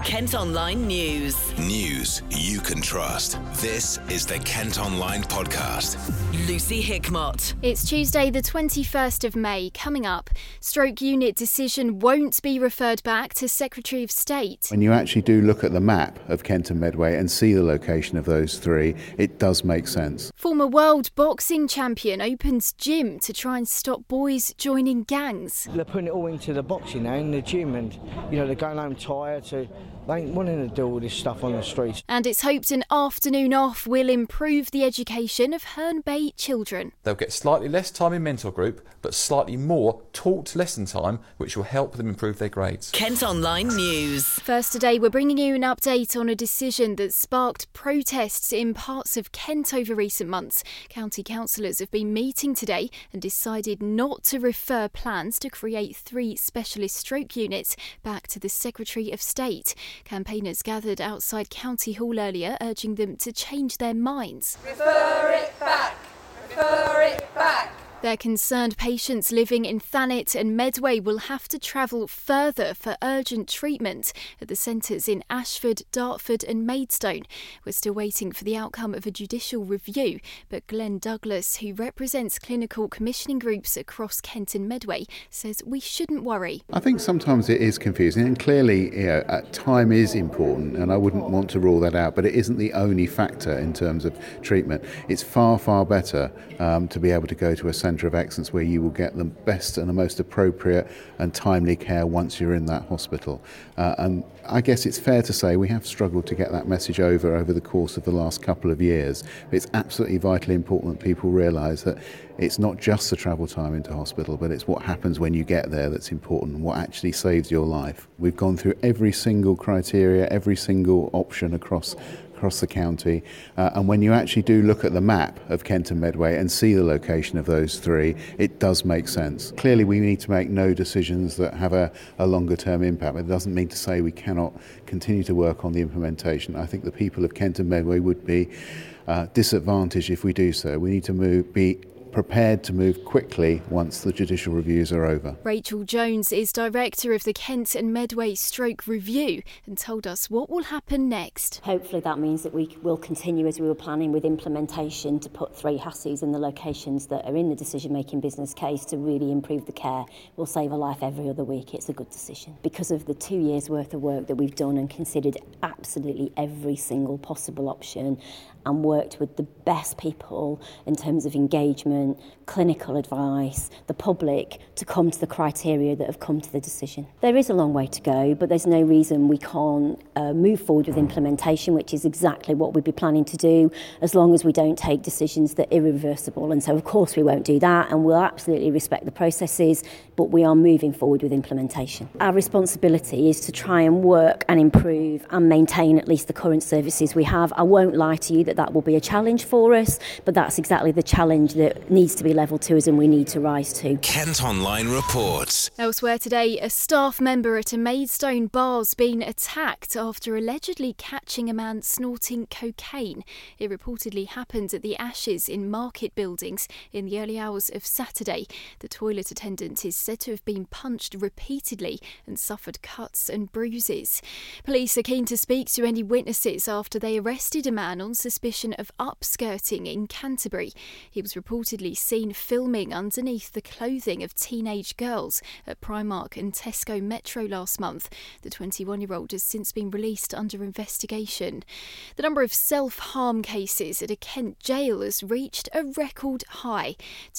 Kent Online News. News you can trust. This is the Kent Online Podcast. Lucy Hickmott. It's Tuesday the 21st of May. Coming up, stroke unit decision won't be referred back to Secretary of State. When you actually do look at the map of Kent and Medway and see the location of those three, it does make sense. Former world boxing champion opens gym to try and stop boys joining gangs. They're putting it all into the boxing now in the gym, and they're going home tired, so they ain't wanting to do all this stuff on the streets. And it's hoped an afternoon off will improve the education of Herne Bay children. They'll get slightly less time in mentor group, but slightly more taught lesson time, which will help them improve their grades. Kent Online News. First today, we're bringing you an update on a decision that sparked protests in parts of Kent over recent months. County councillors have been meeting today and decided not to refer plans to create 3 specialist stroke units back to the Secretary of State. Campaigners gathered outside County Hall earlier, urging them to change their minds. Refer it back! Refer it back! Their concerned patients living in Thanet and Medway will have to travel further for urgent treatment at the centres in Ashford, Dartford and Maidstone. We're still waiting for the outcome of a judicial review, but Glenn Douglas, who represents clinical commissioning groups across Kent and Medway, says we shouldn't worry. I think sometimes it is confusing, and clearly time is important, and I wouldn't want to rule that out, but it isn't the only factor in terms of treatment. It's far, far better to be able to go to a centre of excellence where you will get the best and the most appropriate and timely care once you're in that hospital. And I guess it's fair to say we have struggled to get that message over the course of the last couple of years. It's absolutely vitally important that people realise that it's not just the travel time into hospital, but it's what happens when you get there that's important and what actually saves your life. We've gone through every single criteria, every single option across the county, and when you actually do look at the map of Kent and Medway and see the location of those three, it does make sense. Clearly we need to make no decisions that have a longer term impact, but it doesn't mean to say we cannot continue to work on the implementation. I think the people of Kent and Medway would be disadvantaged if we do so. We need to be prepared to move quickly once the judicial reviews are over. Rachel Jones is director of the Kent and Medway Stroke Review and told us what will happen next. Hopefully that means that we will continue as we were planning with implementation to put 3 HASCs in the locations that are in the decision-making business case to really improve the care. We'll save a life every other week. It's a good decision. Because of the 2 years worth of work that we've done and considered absolutely every single possible option and worked with the best people in terms of engagement, clinical advice, the public, to come to the criteria that have come to the decision. There is a long way to go, but there's no reason we can't move forward with implementation, which is exactly what we'd be planning to do, as long as we don't take decisions that are irreversible. And so, of course, we won't do that, and we'll absolutely respect the processes, but we are moving forward with implementation. Our responsibility is to try and work and improve and maintain at least the current services we have. I won't lie to you that will be a challenge for us, but that's exactly the challenge that needs to be levelled to us and we need to rise to. Kent Online reports. Elsewhere today, a staff member at a Maidstone bar's been attacked after allegedly catching a man snorting cocaine. It reportedly happened at the Ashes in Market Buildings in the early hours of Saturday. The toilet attendant is said to have been punched repeatedly and suffered cuts and bruises. Police are keen to speak to any witnesses after they arrested a man on suspicion of upskirting in Canterbury. He was reportedly seen filming underneath the clothing of teenage girls at Primark and Tesco Metro last month. The 21-year-old has since been released under investigation. The number of self-harm cases at a Kent jail has reached a record high.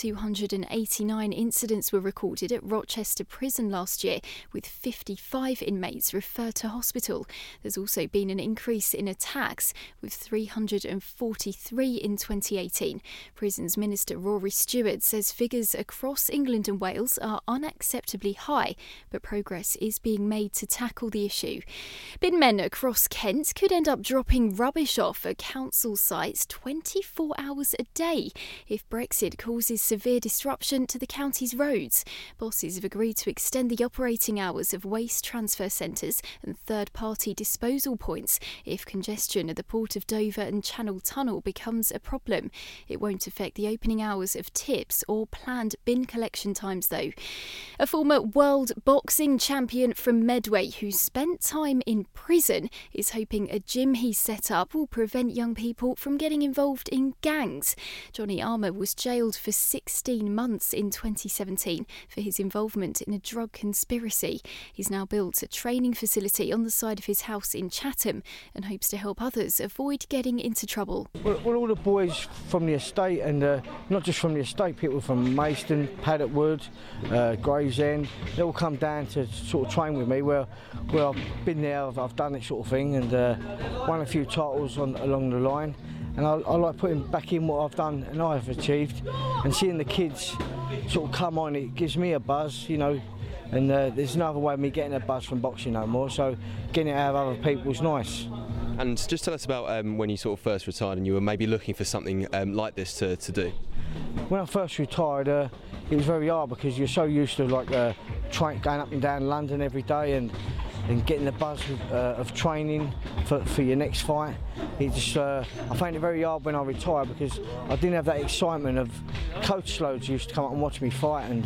289 incidents were recorded at Rochester Prison last year, with 55 inmates referred to hospital. There's also been an increase in attacks, with 343 in 2018. Prisons Minister Rory Stewart says figures across England and Wales are unacceptably high, but progress is being made to tackle the issue. Bin men across Kent could end up dropping rubbish off at council sites 24 hours a day if Brexit causes severe disruption to the county's roads. Bosses have agreed to extend the operating hours of waste transfer centres and third-party disposal points if congestion at the Port of Dover and Channel Tunnel becomes a problem. It won't affect the opening hours hours of tips or planned bin collection times, though. A former world boxing champion from Medway who spent time in prison is hoping a gym he set up will prevent young people from getting involved in gangs. Johnny Armour was jailed for 16 months in 2017 for his involvement in a drug conspiracy. He's now built a training facility on the side of his house in Chatham and hopes to help others avoid getting into trouble. Well, all the boys from the estate, and not just from the estate, people from Maidstone, Paddock Wood, Gravesend, they all come down to sort of train with me. Where I've been there, I've done that sort of thing, and won a few titles along the line. And I like putting back in what I've done and I've achieved, and seeing the kids sort of come on, it gives me a buzz, you know. And there's no other way of me getting a buzz from boxing no more, so getting it out of other people is nice. And just tell us about when you sort of first retired and you were maybe looking for something like this to do. When I first retired, it was very hard because you're so used to like going up and down London every day and getting the buzz of training for your next fight. It just, I found it very hard when I retired because I didn't have that excitement of coach loads used to come up and watch me fight, and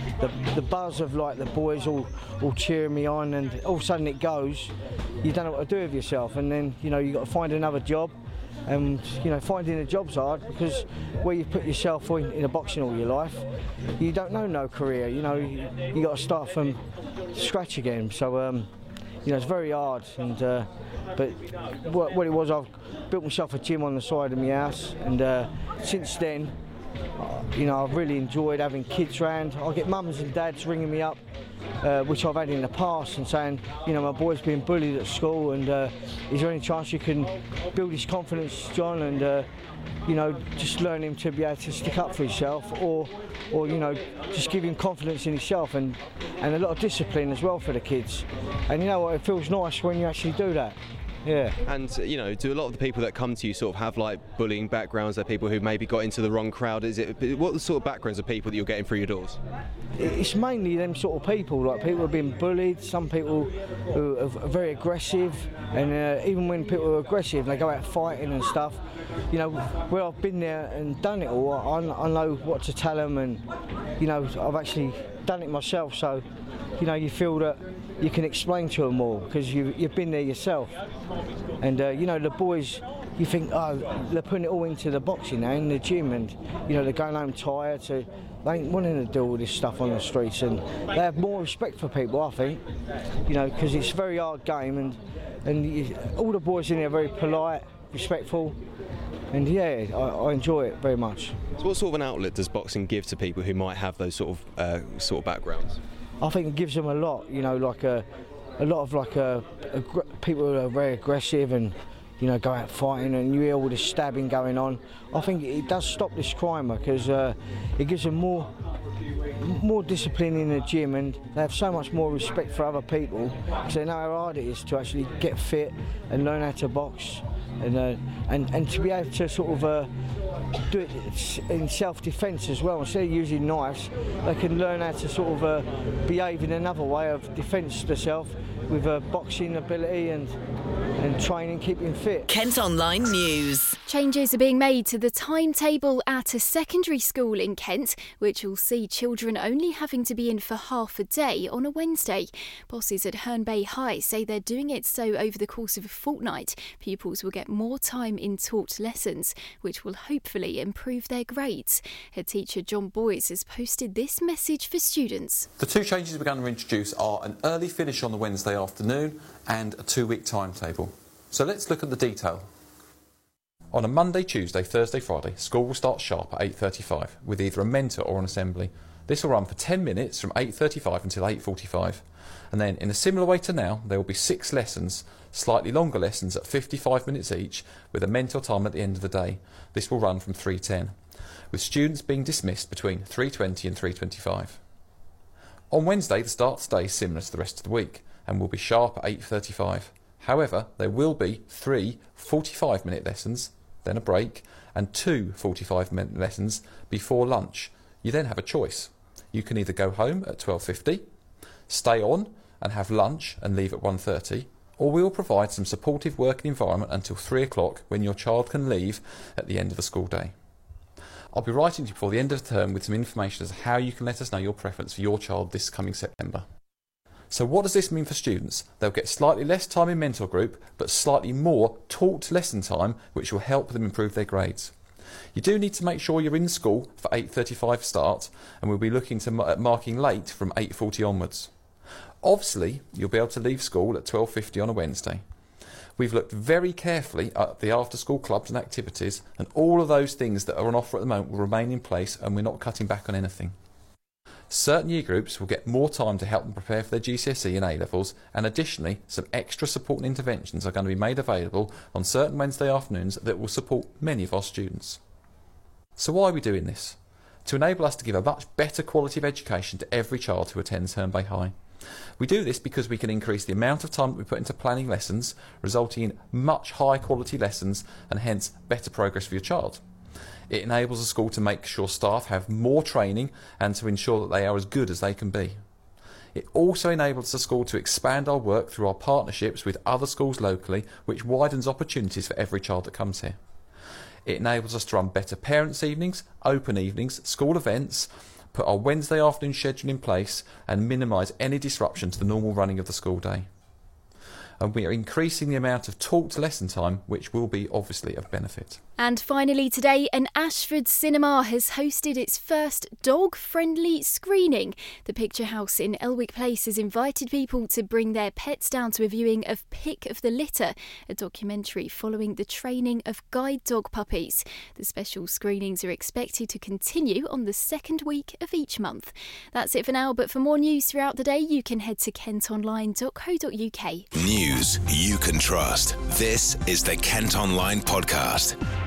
the buzz of like the boys all cheering me on, and all of a sudden it goes, you don't know what to do with yourself, and then you know you've got to find another job. And you know, finding a job's hard because where you put yourself in a boxing all your life, you don't know no career. You know, you got to start from scratch again. So you know, it's very hard. And but what it was, I've built myself a gym on the side of my house, and since then, you know, I've really enjoyed having kids round. I get mums and dads ringing me up, which I've had in the past, and saying, you know, my boy's being bullied at school, and is there any chance you can build his confidence, John, and you know, just learn him to be able to stick up for himself, or you know, just give him confidence in himself, and a lot of discipline as well for the kids. And you know what, it feels nice when you actually do that. Yeah. And you know, do a lot of the people that come to you sort of have like bullying backgrounds? They're people who maybe got into the wrong crowd. What the sort of backgrounds of people that you're getting through your doors? It's mainly them sort of people, like people who have been bullied, some people who are very aggressive, and even when people are aggressive and they go out fighting and stuff, you know, where I've been there and done it all, I know what to tell them, and you know, I've actually done it myself, so you know, you feel that you can explain to them more because you've been there yourself. And you know, the boys, you think, oh, they're putting it all into the boxing now in the gym, and you know, they're going home tired, so they ain't wanting to do all this stuff on the streets, and they have more respect for people, I think, you know, because it's a very hard game, and all the boys in there are very polite, respectful, and yeah, I enjoy it very much. So what sort of an outlet does boxing give to people who might have those sort of backgrounds? I think it gives them a lot, you know, like a lot of like people who are very aggressive and, you know, go out fighting, and you hear all this stabbing going on. I think it does stop this crime because it gives them more discipline in the gym, and they have so much more respect for other people because they know how hard it is to actually get fit and learn how to box, and to be able to sort of do it in self-defence as well. Instead of using knives, they can learn how to sort of behave in another way of defence themselves with boxing ability and training, keeping fit. Kent Online News. Changes are being made to the timetable at a secondary school in Kent, which will see children only having to be in for half a day on a Wednesday. Bosses at Herne Bay High say they're doing it so over the course of a fortnight, pupils will get more time in taught lessons, which will hopefully improve their grades. Head teacher John Boyes has posted this message for students. The two changes we're going to introduce are an early finish on the Wednesday afternoon and a 2-week timetable. So let's look at the detail. On a Monday, Tuesday, Thursday, Friday, school will start sharp at 8:35 with either a mentor or an assembly. This will run for 10 minutes from 8:35 until 8:45. And then, in a similar way to now, there will be 6 lessons, slightly longer lessons at 55 minutes each, with a mentor time at the end of the day. This will run from 3:10, with students being dismissed between 3:20 and 3:25. On Wednesday, the start stays similar to the rest of the week and will be sharp at 8:35. However, there will be 3 45-minute lessons, then a break, and 2 45-minute lessons before lunch. You then have a choice. You can either go home at 12:50, stay on and have lunch and leave at 1:30, or we will provide some supportive working environment until 3 o'clock when your child can leave at the end of the school day. I'll be writing to you before the end of the term with some information as to how you can let us know your preference for your child this coming September. So what does this mean for students? They'll get slightly less time in mentor group, but slightly more taught lesson time, which will help them improve their grades. You do need to make sure you're in school for 8:35 start, and we'll be looking at marking late from 8:40 onwards. Obviously, you'll be able to leave school at 12:50 on a Wednesday. We've looked very carefully at the after-school clubs and activities, and all of those things that are on offer at the moment will remain in place, and we're not cutting back on anything. Certain year groups will get more time to help them prepare for their GCSE and A-levels, and additionally some extra support and interventions are going to be made available on certain Wednesday afternoons that will support many of our students. So why are we doing this? To enable us to give a much better quality of education to every child who attends Herne Bay High. We do this because we can increase the amount of time that we put into planning lessons, resulting in much higher quality lessons and hence better progress for your child. It enables the school to make sure staff have more training and to ensure that they are as good as they can be. It also enables the school to expand our work through our partnerships with other schools locally, which widens opportunities for every child that comes here. It enables us to run better parents' evenings, open evenings, school events, put our Wednesday afternoon schedule in place and minimise any disruption to the normal running of the school day. And we are increasing the amount of taught lesson time, which will be obviously of benefit. And finally today, an Ashford cinema has hosted its first dog-friendly screening. The Picture House in Elwick Place has invited people to bring their pets down to a viewing of Pick of the Litter, a documentary following the training of guide dog puppies. The special screenings are expected to continue on the second week of each month. That's it for now, but for more news throughout the day, you can head to kentonline.co.uk. News you can trust. This is the Kent Online Podcast.